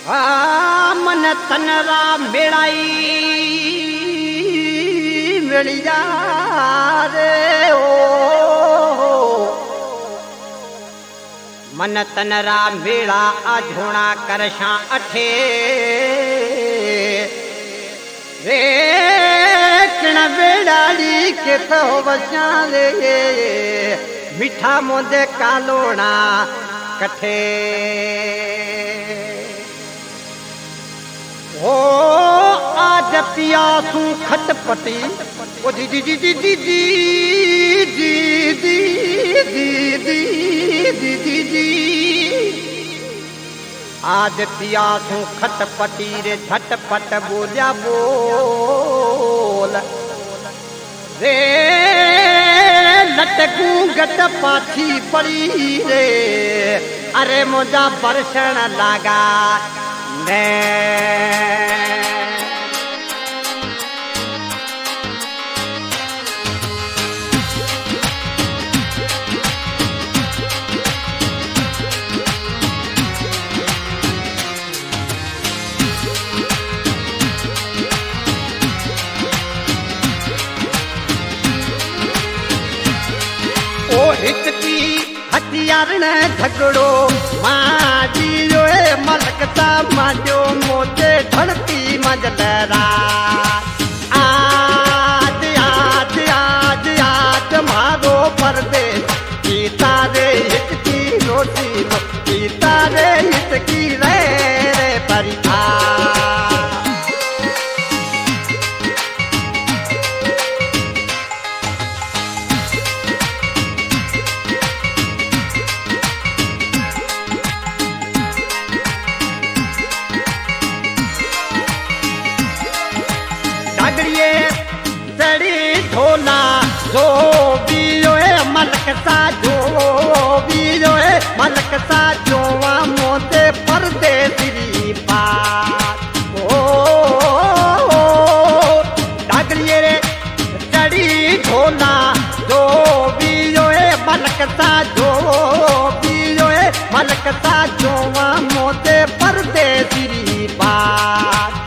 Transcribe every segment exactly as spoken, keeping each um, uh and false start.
आ मन तनरा मेड़ाई मिलिया रे ओ मन तनरा मेड़ा आझोड़ा करशा अठे रे किण बेड़ाड़ी के तो बचा ले मीठा मोदे कालोड़ा कठे ओ आज पियासू खटपटी ओ जी जी जी जी जी जी जी जी जी जी जी जी आज पियासू खटपटी रे झटपट बोलिया बोल रे लटकू गट पाछी पड़ी रे अरे मुझा बरसण लगा ने ओ हिचकी हथियार ने झगड़ो माजी जो मलकता माजो मोते धरती मजलरा आज आज आज आज मारो परदेश सीता रे हिचकी रोटी सीता रे हिचकी रे रे परिता ढोला जो भी जो है मलक सा जो भी जो है मलक सा जो मोते परदेसी बात ओ डागरिए रे चढ़ी ढोला जो भी जो है मलक सा जो भी जो है मलक सा जो मोते परदेसी बात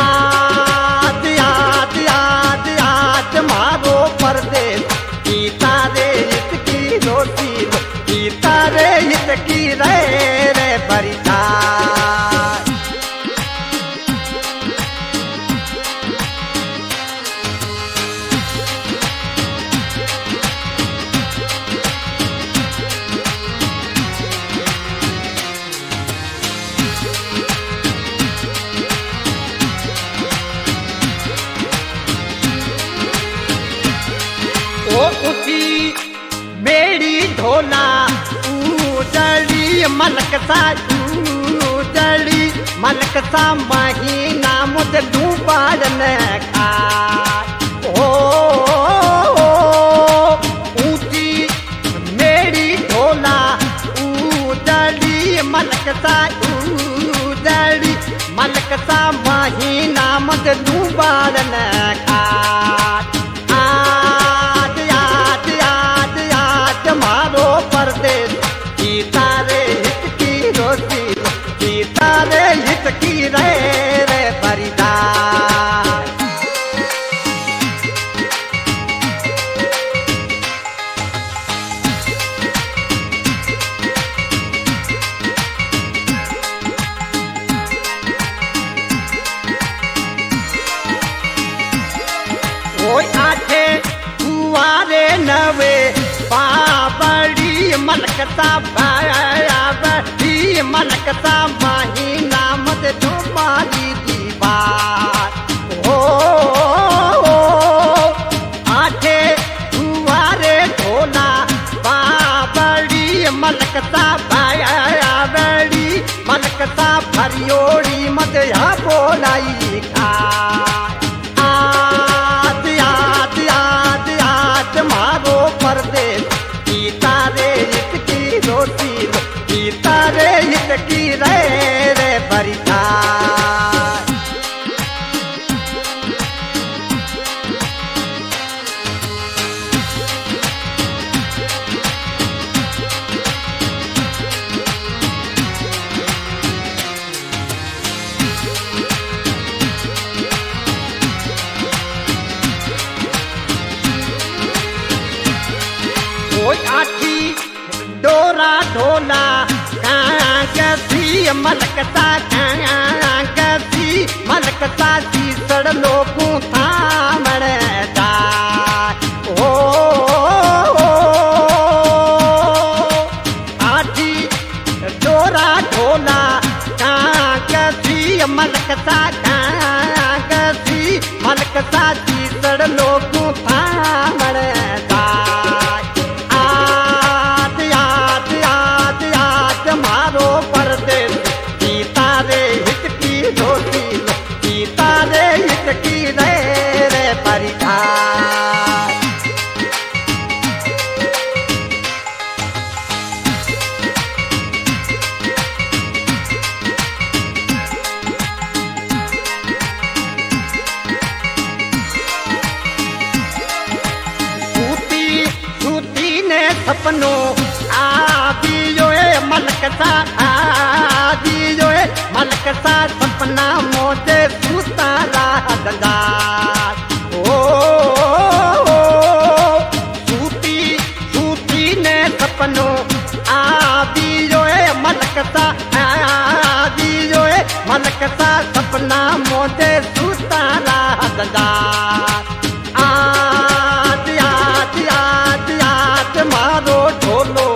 मारो परदेश सीता रे हितकी रोटी सीता रे हितकी रे रे परिता उठी मेरी ढोला उजड़ी मलक सा उजड़ी मलक सा महीना मुझे डूबाड़न खा ओ ऊंची मेरी ढोला उजड़ी मलक सा उजड़ी मलक सा महीना मुझे डूबाड़न खा मारो परदेश सीता रे हितकी रोटी सीता रे हितकी रे रे परिदा ओ आठे कुआरे नवे बाबड़ी मलकता बाबड़ी मलकता महीना मत तुम्हारी दीवार ओ आठे दुआरे ढोला बाबड़ी मलकता बाबड़ी मलकता भरियोड़ी मत यहाँ बोलाई खा आज आज आज आज मारो परदेश सीता रे हितकी रोटी सीता रे हितकी रे रे परिता मलक सा गसी मलक सा तीसड़ लोगों थामण जा ओ आठी डोरा ढोला गसी मलक सा गसी मलक सा तीसड़ लोगों थामण जा आद याद याद याद मारो परदेस सीता रे हिचकी धोती लो सीता रे हिचकी रे रे परिधार सपनो आदि जो है मलक सा आदि जो है मलक सा सपना मोजे सुतारा दंदार ओ, ओ, ओ सूती सूती ने सपनो आदि जो है मलक सा आदि जो है मलक सा सपना मोजे सुतारा दंदार आद याद याद याद मारो ढोलो